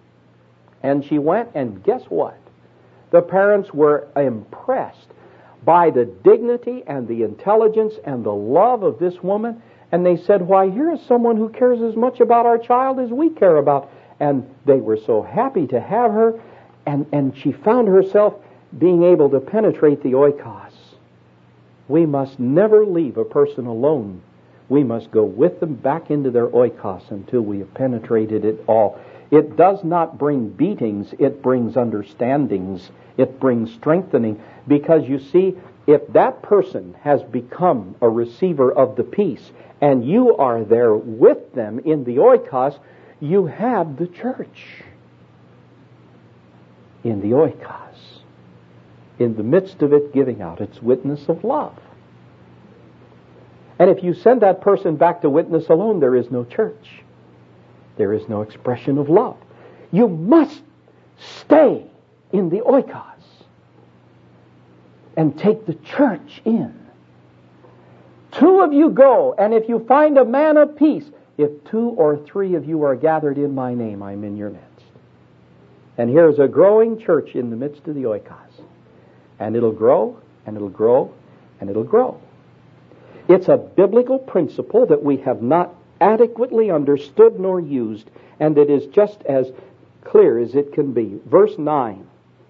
And she went, and guess what? The parents were impressed by the dignity and the intelligence and the love of this woman. And they said, why, here is someone who cares as much about our child as we care about. And they were so happy to have her, and, and she found herself being able to penetrate the oikos. We must never leave a person alone. We must go with them back into their oikos until we have penetrated it all. It does not bring beatings, it brings understandings, it brings strengthening, because you see, if that person has become a receiver of the peace, and you are there with them in the oikos, you have the church in the oikos, in the midst of it, giving out its witness of love. And if you send that person back to witness alone, there is no church. There is no expression of love. You must stay in the oikos and take the church in. Two of you go, and if you find a man of peace, if two or three of you are gathered in my name, I'm in your midst. And here's a growing church in the midst of the oikos. And it'll grow, and it'll grow, and it'll grow. It's a biblical principle that we have not adequately understood nor used, and it is just as clear as it can be. Verse nine.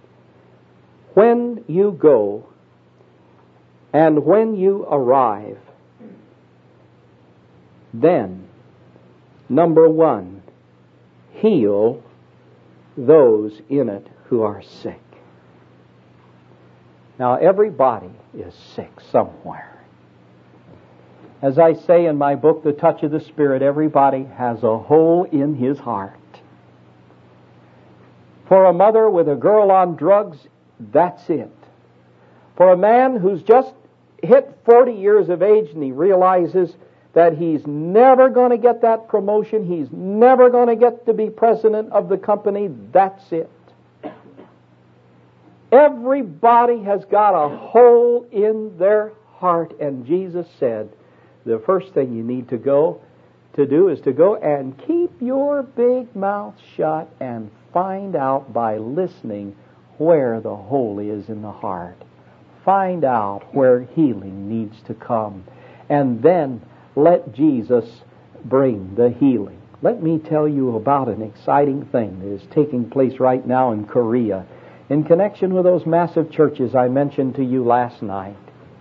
When you go, and when you arrive, then, number one, heal those in it who are sick. Now, everybody is sick somewhere. As I say in my book, The Touch of the Spirit, everybody has a hole in his heart. For a mother with a girl on drugs, that's it. For a man who's just hit forty years of age and he realizes that he's never going to get that promotion, he's never going to get to be president of the company, that's it. Everybody has got a hole in their heart, and Jesus said, the first thing you need to go to do is to go and keep your big mouth shut and find out by listening where the hole is in the heart. Find out where healing needs to come. And then let Jesus bring the healing. Let me tell you about an exciting thing that is taking place right now in Korea in connection with those massive churches I mentioned to you last night.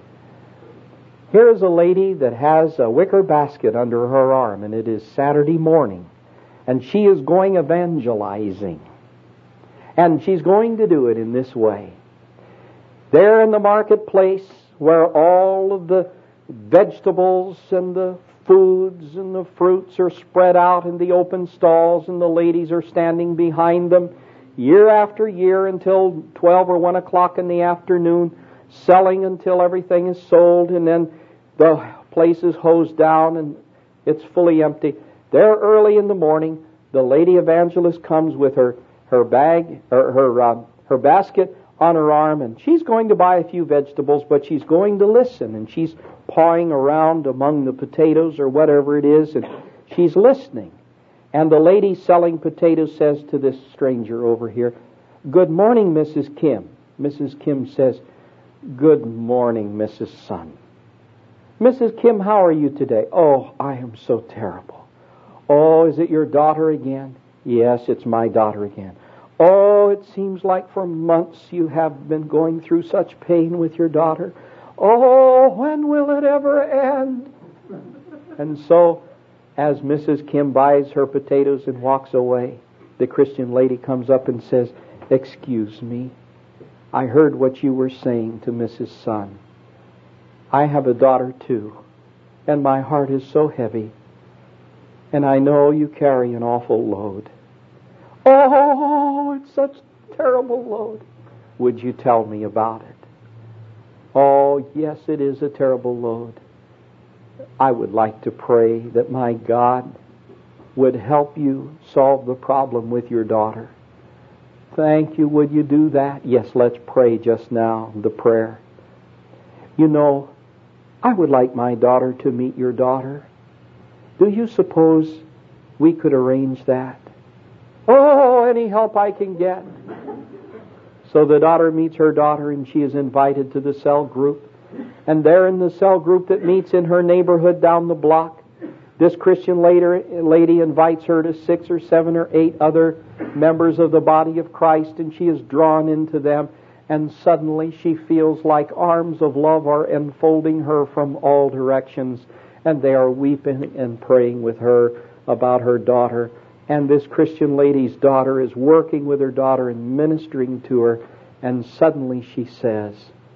Here is a lady that has a wicker basket under her arm, and it is Saturday morning, and she is going evangelizing. And she's going to do it in this way. There in the marketplace where all of the vegetables and the foods and the fruits are spread out in the open stalls, and the ladies are standing behind them year after year until twelve or one o'clock in the afternoon, selling until everything is sold, and then the place is hosed down and it's fully empty. There early in the morning, the lady evangelist comes with her her bag or her uh, her basket on her arm, and she's going to buy a few vegetables, but she's going to listen, and she's pawing around among the potatoes or whatever it is, and she's listening. And the lady selling potatoes says to this stranger over here, "Good morning, Missus Kim." Missus Kim says, "Good morning, Missus Sun." "Missus Kim, how are you today?" "Oh, I am so terrible." "Oh, is it your daughter again?" "Yes, it's my daughter again." "Oh, it seems like for months you have been going through such pain with your daughter." "Oh, when will it ever end?" And so, as Missus Kim buys her potatoes and walks away, the Christian lady comes up and says, "Excuse me, I heard what you were saying to Missus Sun. I have a daughter too, and my heart is so heavy, and I know you carry an awful load." "Oh, it's such a terrible load." "Would you tell me about it?" "Oh, yes, it is a terrible load. I would like to pray that my God would help you solve the problem with your daughter." "Thank you. Would you do that?" "Yes, let's pray just now, the prayer." "You know, I would like my daughter to meet your daughter. Do you suppose we could arrange that?" "Oh, any help I can get." So the daughter meets her daughter, and she is invited to the cell group. And there in the cell group that meets in her neighborhood down the block, this Christian lady invites her to six or seven or eight other members of the body of Christ, and she is drawn into them, and suddenly she feels like arms of love are enfolding her from all directions, and they are weeping and praying with her about her daughter. And this Christian lady's daughter is working with her daughter and ministering to her, and suddenly she says,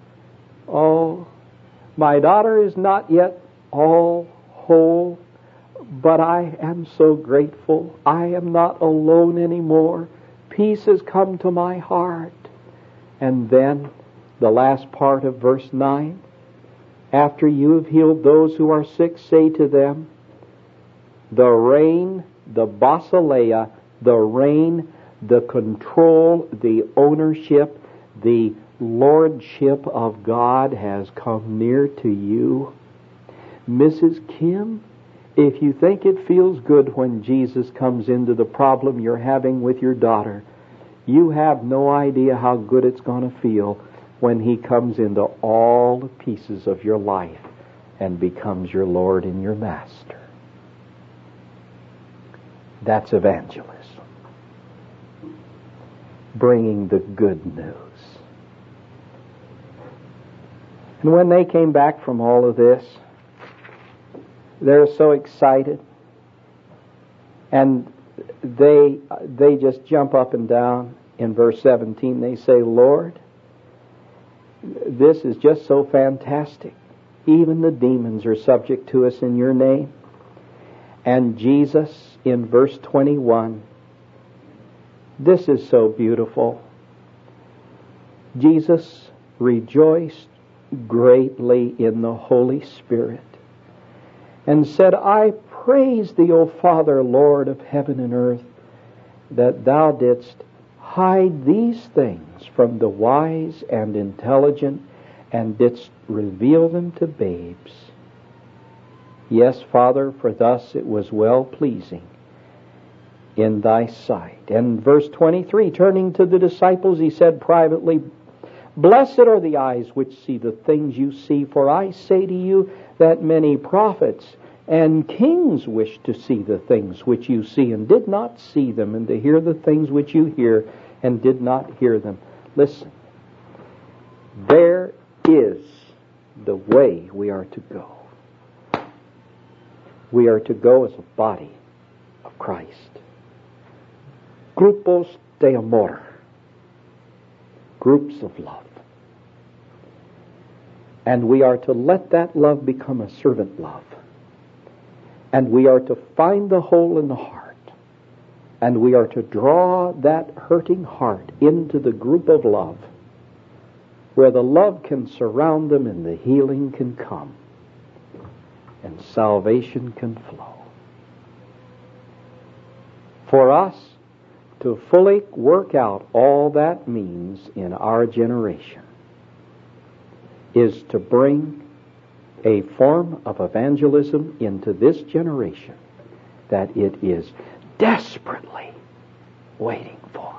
"Oh, my daughter is not yet all whole, but I am so grateful. I am not alone anymore. Peace has come to my heart." And then the last part of verse nine, "After you have healed those who are sick, say to them, the reign, the basileia, the reign, the control, the ownership, the lordship of God has come near to you." Missus Kim, if you think it feels good when Jesus comes into the problem you're having with your daughter, you have no idea how good it's going to feel when He comes into all the pieces of your life and becomes your Lord and your Master. That's evangelism. Bringing the good news. And when they came back from all of this, they're so excited. And they they just jump up and down. In verse seventeen, they say, "Lord, this is just so fantastic. Even the demons are subject to us in your name." And Jesus, in verse twenty-one, this is so beautiful. Jesus rejoiced greatly in the Holy Spirit, and said, I praise thee, O Father, Lord of heaven and earth, that thou didst hide these things from the wise and intelligent, and didst reveal them to babes. Yes, Father, for thus it was well-pleasing in thy sight. And verse twenty-three, turning to the disciples, he said privately, Blessed are the eyes which see the things you see, for I say to you that many prophets and kings wish to see the things which you see and did not see them, and to hear the things which you hear and did not hear them. Listen, there is the way we are to go. We are to go as a body of Christ. Grupos de amor. Groups of love. And we are to let that love become a servant love. And we are to find the hole in the heart. And we are to draw that hurting heart into the group of love, where the love can surround them and the healing can come and salvation can flow. For us to fully work out all that means in our generation is to bring a form of evangelism into this generation that it is desperately waiting for.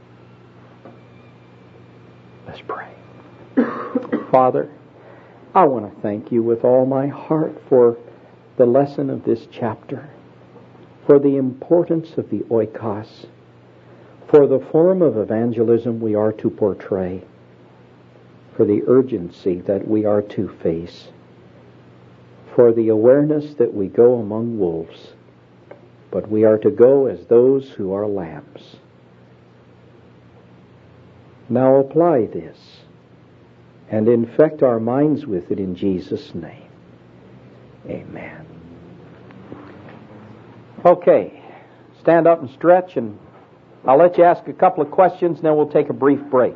Let's pray. Father, I want to thank you with all my heart for the lesson of this chapter, for the importance of the oikos, for the form of evangelism we are to portray, for the urgency that we are to face, for the awareness that we go among wolves, but we are to go as those who are lambs. Now apply this and infect our minds with it in Jesus' name. Amen. Okay, stand up and stretch, and I'll let you ask a couple of questions, and then we'll take a brief break.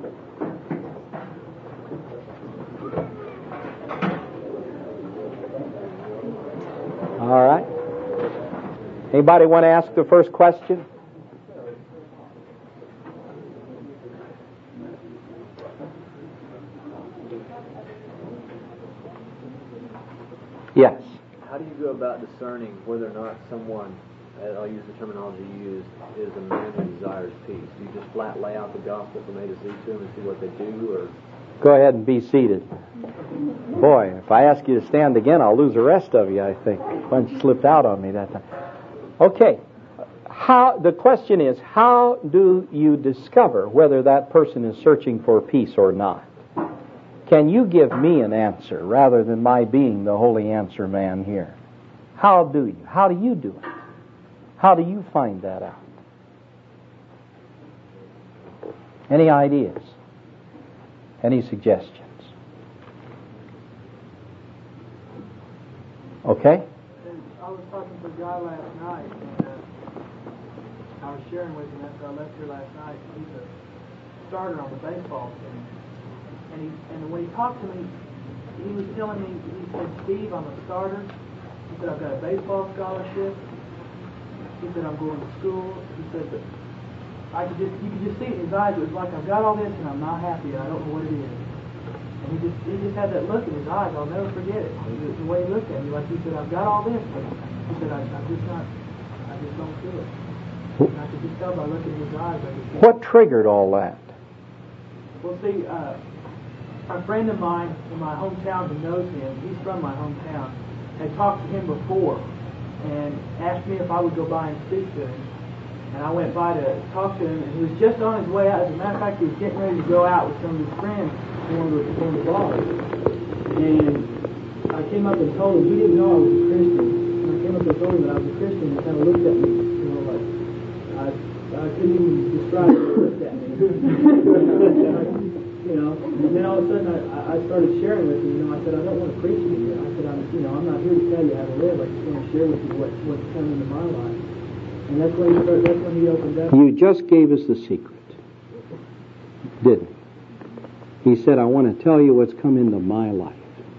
All right. Anybody want to ask the first question? Yes. How do you go about discerning whether or not someone, I'll use the terminology you used, is a man who desires peace? Do you just flat lay out the gospel from A to Z to them and see what they do, or? Go ahead and be seated. Boy, if I ask you to stand again, I'll lose the rest of you, I think. One slipped out on me that time. Okay. How, the question is, how do you discover whether that person is searching for peace or not? Can you give me an answer rather than my being the holy answer man here? How do you? How do you do it? How do you find that out? Any ideas? Any suggestions? Okay? I was talking to a guy last night, and uh, I was sharing with him after I left here last night. He's a starter on the baseball team. And he, and when he talked to me, he was telling me, he said, Steve, I'm a starter. He said, I've got a baseball scholarship. He said, I'm going to school. He said, but I could just, you could just see it in his eyes. It was like, I've got all this and I'm not happy. I don't know what it is. And he just, he just had that look in his eyes. I'll never forget it. The, the way he looked at me, like he said, I've got all this, but he said, I, I'm just not, I just don't feel it. And I could just tell by looking in his eyes. I could what triggered all that? Well, see, uh, a friend of mine in my hometown who knows him, he's from my hometown, had talked to him before and asked me if I would go by and speak to him. And I went by to talk to him, and he was just on his way out. As a matter of fact, he was getting ready to go out with some of his friends going to one of the bars. And I came up and told him, he didn't know I was a Christian. And I came up and told him that I was a Christian, and he kind of looked at me, you know, like, I, I couldn't even describe how he looked at me. You know, and then all of a sudden I, I started sharing with him. You know, I said, I don't want to preach to you. I said, I'm, you know, I'm not here to tell you how to live. I just want to share with you what, what's coming into my life. And that's when he started, that's when he opened up. You just gave us the secret, didn't you? He said, I want to tell you what's come into my life.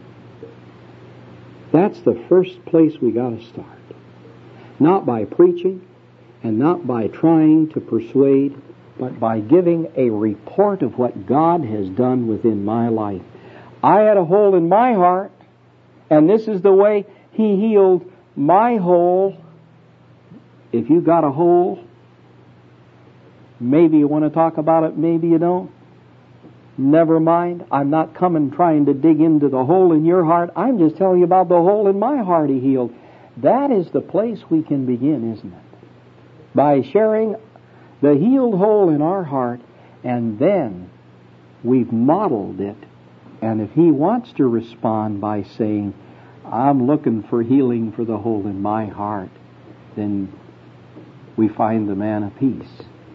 That's the first place we got to start. Not by preaching and not by trying to persuade, but by giving a report of what God has done within my life. I had a hole in my heart, and this is the way He healed my hole. If you got a hole, maybe you want to talk about it, maybe you don't. Never mind. I'm not coming trying to dig into the hole in your heart. I'm just telling you about the hole in my heart He healed. That is the place we can begin, isn't it? By sharing the healed hole in our heart, and then we've modeled it. And if He wants to respond by saying, I'm looking for healing for the hole in my heart, then we find the man of peace.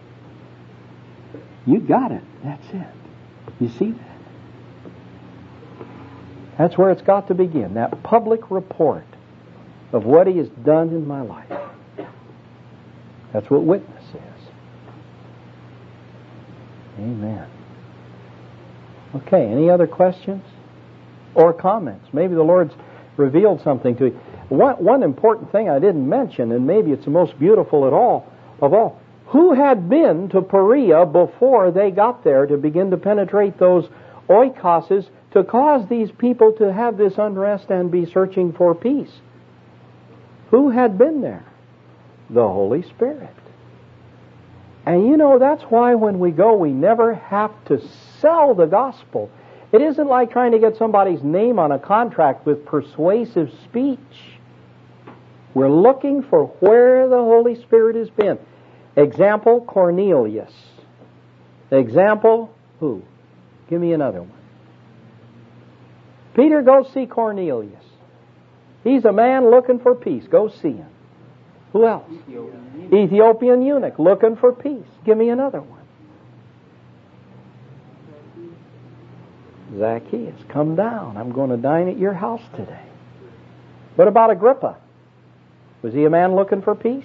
You got it. That's it. You see that? That's where it's got to begin, that public report of what He has done in my life. That's what witness is. Amen. Okay, any other questions or comments? Maybe the Lord's revealed something to you. One, one important thing I didn't mention, and maybe it's the most beautiful at all of all, who had been to Perea before they got there to begin to penetrate those oikoses to cause these people to have this unrest and be searching for peace? Who had been there? The Holy Spirit. And you know, that's why when we go, we never have to sell the gospel. It isn't like trying to get somebody's name on a contract with persuasive speech. We're looking for where the Holy Spirit has been. Example, Cornelius. Example, who? Give me another one. Peter, go see Cornelius. He's a man looking for peace. Go see him. Who else? Ethiopian, Ethiopian eunuch looking for peace. Give me another one. Zacchaeus, come down. I'm going to dine at your house today. What about Agrippa? Was he a man looking for peace?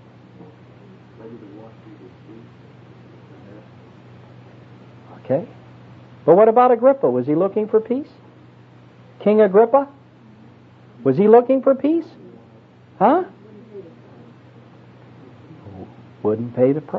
Okay. But what about Agrippa? Was he looking for peace? King Agrippa? Was he looking for peace? Huh? Wouldn't pay the price.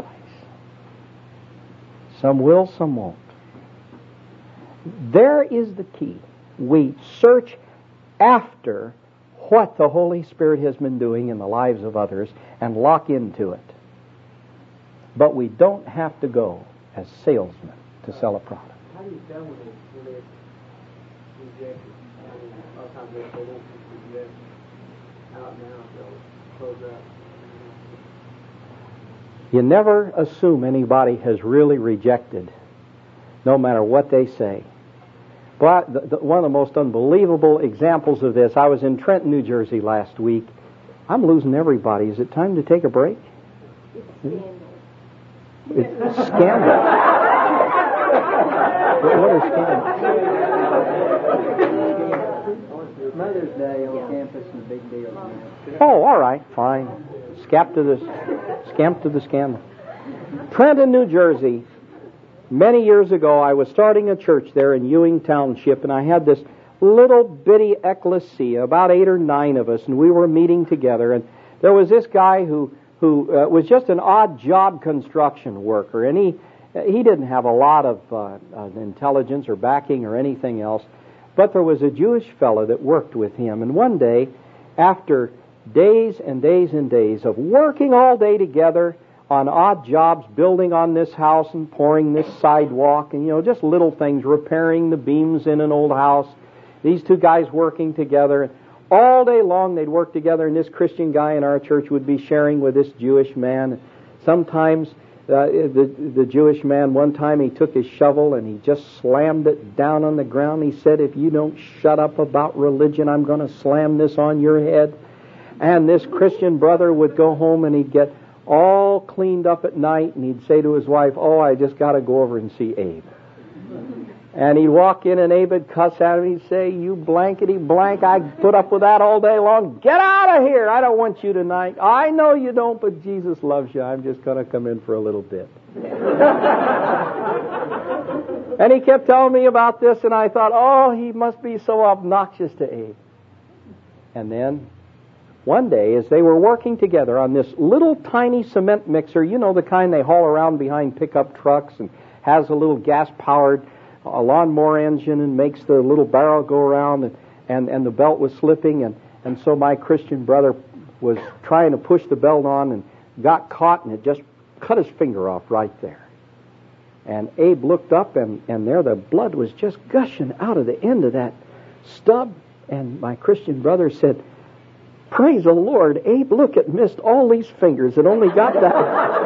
Some will, some won't. There is the key. We search after what the Holy Spirit has been doing in the lives of others and lock into it. But we don't have to go as salesmen to sell a product. How do you tell when they when they reject it? I mean, a lot of times they they won't reject out now, they'll close up. You never assume anybody has really rejected, no matter what they say. But the, the, one of the most unbelievable examples of this, I was in Trenton, New Jersey last week. I'm losing everybody. Is it time to take a break? It's scandal. It's scandal. What is scandal? Mother's Day on campus is a big deal. Oh, all right, fine. Scamp to the, scamp to the scandal. Trenton, New Jersey. Many years ago, I was starting a church there in Ewing Township, and I had this little bitty ecclesia, about eight or nine of us, and we were meeting together. And there was this guy who who uh, was just an odd job construction worker, and he he didn't have a lot of uh, uh, intelligence or backing or anything else. But there was a Jewish fellow that worked with him, and one day, after days and days and days of working all day together on odd jobs, building on this house and pouring this sidewalk and, you know, just little things, repairing the beams in an old house. These two guys working together. All day long they'd work together, and this Christian guy in our church would be sharing with this Jewish man. Sometimes uh, the, the Jewish man, one time he took his shovel and he just slammed it down on the ground. He said, if you don't shut up about religion, I'm going to slam this on your head. And this Christian brother would go home and he'd get all cleaned up at night, and he'd say to his wife, oh, I just got to go over and see Abe. And he'd walk in, and Abe would cuss at him. He'd say, you blankety blank, I put up with that all day long. Get out of here. I don't want you tonight. I know you don't, but Jesus loves you. I'm just going to come in for a little bit. And he kept telling me about this, and I thought, oh, he must be so obnoxious to Abe. And then, one day, as they were working together on this little tiny cement mixer, you know, the kind they haul around behind pickup trucks and has a little gas-powered uh, lawnmower engine and makes the little barrel go around, and, and, and the belt was slipping, and, and so my Christian brother was trying to push the belt on and got caught, and it just cut his finger off right there. And Abe looked up, and, and there the blood was just gushing out of the end of that stub. And my Christian brother said, "Praise the Lord, Abe, look, it missed all these fingers. It only got that."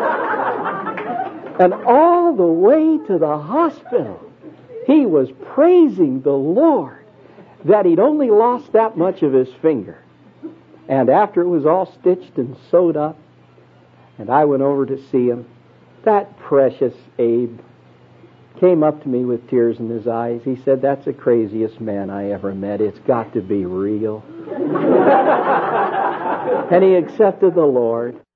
And all the way to the hospital, he was praising the Lord that he'd only lost that much of his finger. And after it was all stitched and sewed up, and I went over to see him, that precious Abe came up to me with tears in his eyes. He said, "That's the craziest man I ever met. It's got to be real." And he accepted the Lord.